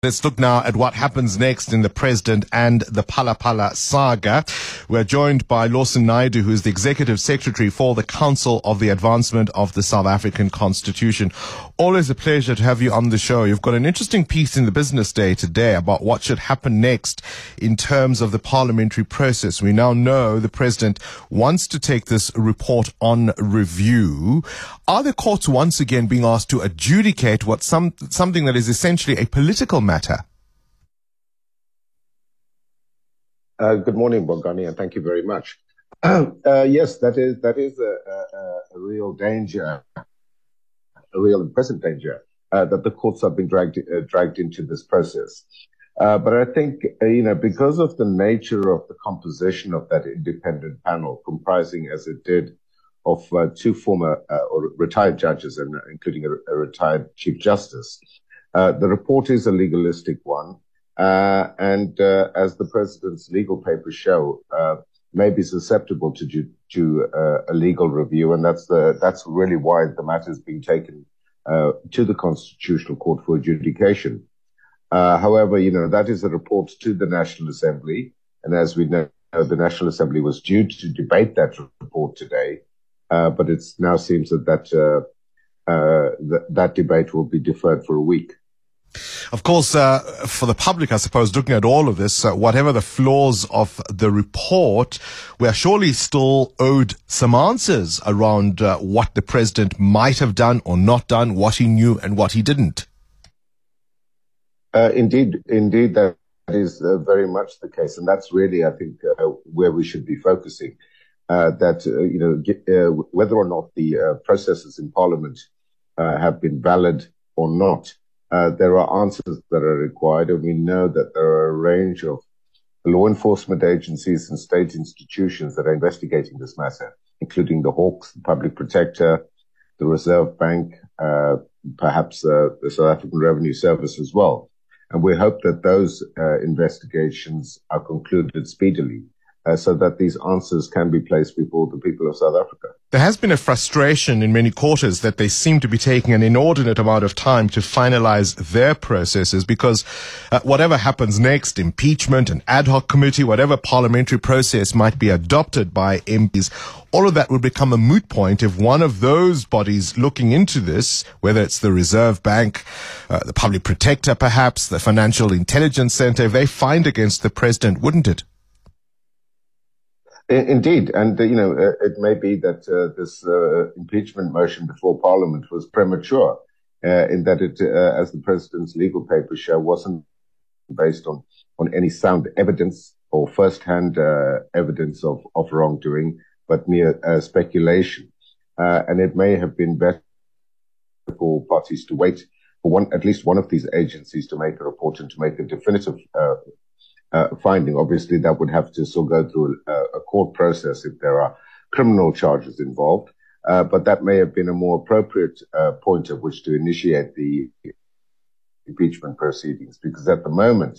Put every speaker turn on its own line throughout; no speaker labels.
Let's look now at what happens next in the President and the Phala Phala saga. We're joined by Lawson Naidoo, who is the Executive Secretary for the Council of the Advancement of the South African Constitution. Always a pleasure to have you on the show. You've got an interesting piece in the Business Day today about what should happen next in terms of the parliamentary process. We now know the President wants to take this report on review. Are the courts once again being asked to adjudicate what something that is essentially a political matter?
Good morning, Bongani, and thank you very much. Yes, that is a real danger, a real and present danger that the courts have been dragged into this process. But I think, because of the nature of the composition of that independent panel, comprising as it did of two former or retired judges, and including a retired Chief Justice, the report is a legalistic one. And as the President's legal papers show, may be susceptible to a legal review, and that's really why the matter is being taken to the Constitutional Court for adjudication. However, that is a report to the National Assembly, and as we know, the National Assembly was due to debate that report today, but it now seems that debate will be deferred for a week.
Of course, for the public, I suppose, looking at all of this, whatever the flaws of the report, we are surely still owed some answers around what the President might have done or not done, what he knew and what he didn't. Indeed,
that is very much the case. And that's really, I think, where we should be focusing, whether or not the processes in Parliament have been valid or not. There are answers that are required, and we know that there are a range of law enforcement agencies and state institutions that are investigating this matter, including the Hawks, the Public Protector, the Reserve Bank, perhaps the South African Revenue Service as well. And we hope that those investigations are concluded speedily, so that these answers can be placed before the people of South Africa.
There has been a frustration in many quarters that they seem to be taking an inordinate amount of time to finalize their processes because whatever happens next, impeachment, an ad hoc committee, whatever parliamentary process might be adopted by MPs, all of that will become a moot point if one of those bodies looking into this, whether it's the Reserve Bank, the Public Protector perhaps, the Financial Intelligence Center, if they find against the President, wouldn't it?
Indeed, and it may be that this impeachment motion before Parliament was premature, in that it, as the President's legal papers show, wasn't based on any sound evidence or first-hand evidence of wrongdoing, but mere speculation. And it may have been better for parties to wait for at least one of these agencies to make a report and to make a definitive finding. Obviously, that would have to still go through a court process if there are criminal charges involved. But that may have been a more appropriate point at which to initiate the impeachment proceedings, because at the moment,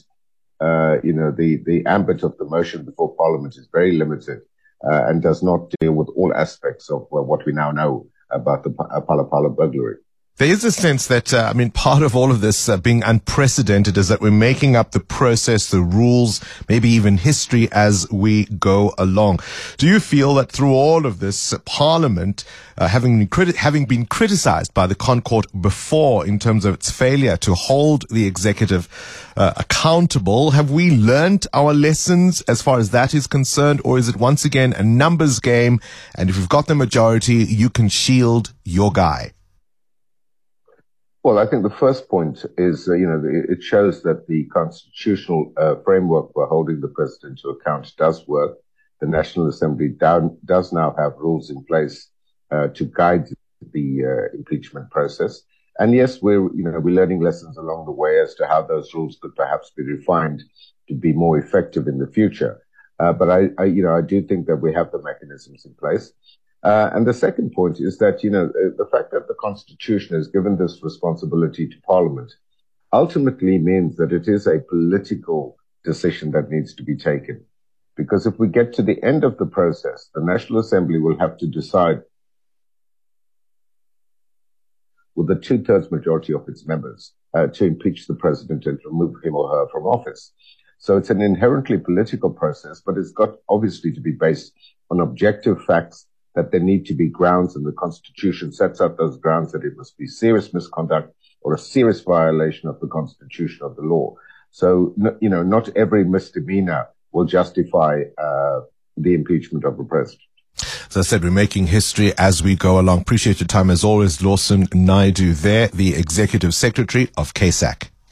the ambit of the motion before Parliament is very limited and does not deal with all aspects of what we now know about the Phala Phala burglary.
There is a sense that, part of all of this being unprecedented is that we're making up the process, the rules, maybe even history as we go along. Do you feel that through all of this, Parliament, having been criticized by the ConCourt before in terms of its failure to hold the executive accountable, have we learnt our lessons as far as that is concerned, or is it once again a numbers game, and if you've got the majority, you can shield your guy?
Well, I think the first point is, it shows that the constitutional framework for holding the President to account does work. The National Assembly does now have rules in place to guide the impeachment process. And yes, we're learning lessons along the way as to how those rules could perhaps be refined to be more effective in the future. But I do think that we have the mechanisms in place. And the second point is that, the fact that the Constitution has given this responsibility to Parliament ultimately means that it is a political decision that needs to be taken. Because if we get to the end of the process, the National Assembly will have to decide with a 2/3 majority of its members to impeach the president and remove him or her from office. So it's an inherently political process, but it's got obviously to be based on objective facts, that there need to be grounds, and the Constitution sets out those grounds, that it must be serious misconduct or a serious violation of the Constitution of the law. So, not every misdemeanor will justify the impeachment of the president.
As I said, we're making history as we go along. Appreciate your time as always, Lawson Naidoo there, the Executive Secretary of CASAC.